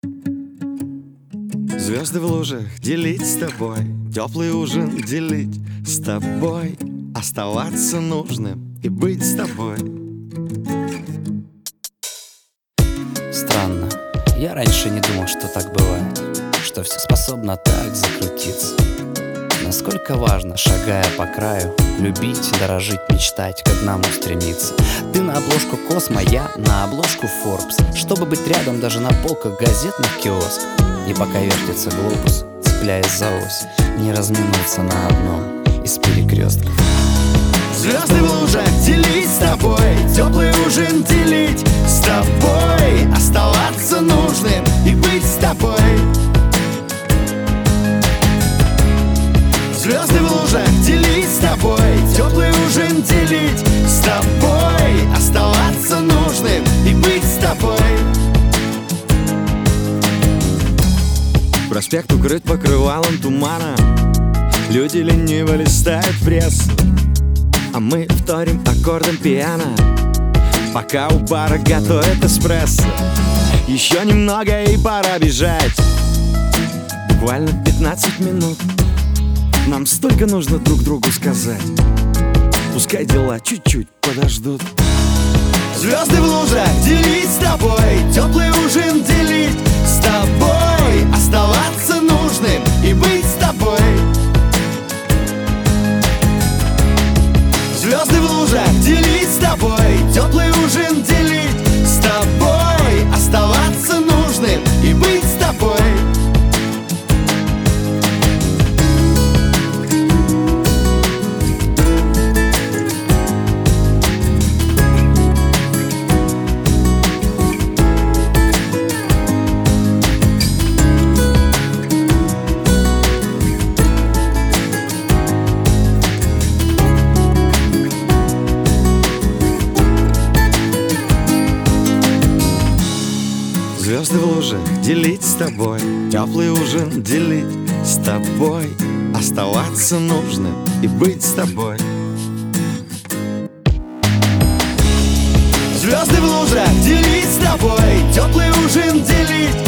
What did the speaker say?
Звезды в лужах делить с тобой, теплый ужин делить с тобой, оставаться нужным и быть с тобой. Странно, я раньше не думал, что так бывает, что все способно так закрутиться. Насколько важно, шагая по краю, любить, дорожить, мечтать, к одному стремиться. Ты на обложку Космо, я на обложку Forbes, чтобы быть рядом даже на полках газетных киосков. И пока вертится глобус, цепляясь за ось, не разминуться на одном из перекрестков. Звезды в лужах делить с тобой, теплый ужин делить с тобой, оставаться нужным и быть с тобой. Звезды в лужах делить с тобой, теплый ужин делить с тобой, оставаться нужным и быть с тобой. Проспект укрыт покрывалом тумана, люди лениво листают прессу, а мы вторим аккордом пиано, пока у бара готовят эспрессо. Еще немного и пора бежать, буквально 15 минут. Нам столько нужно друг другу сказать, пускай дела чуть-чуть подождут. Звезды в лужах делить с тобой, теплый ужин делить с тобой, оставаться нужным и быть с тобой. Звезды в лужах делить с тобой, теплый ужин делить с тобой, оставаться нужным и быть с тобой. Звезды в лужах делить с тобой, теплый ужин делить с тобой, оставаться нужным и быть с тобой. Звезды в лужах делить с тобой, теплый ужин делить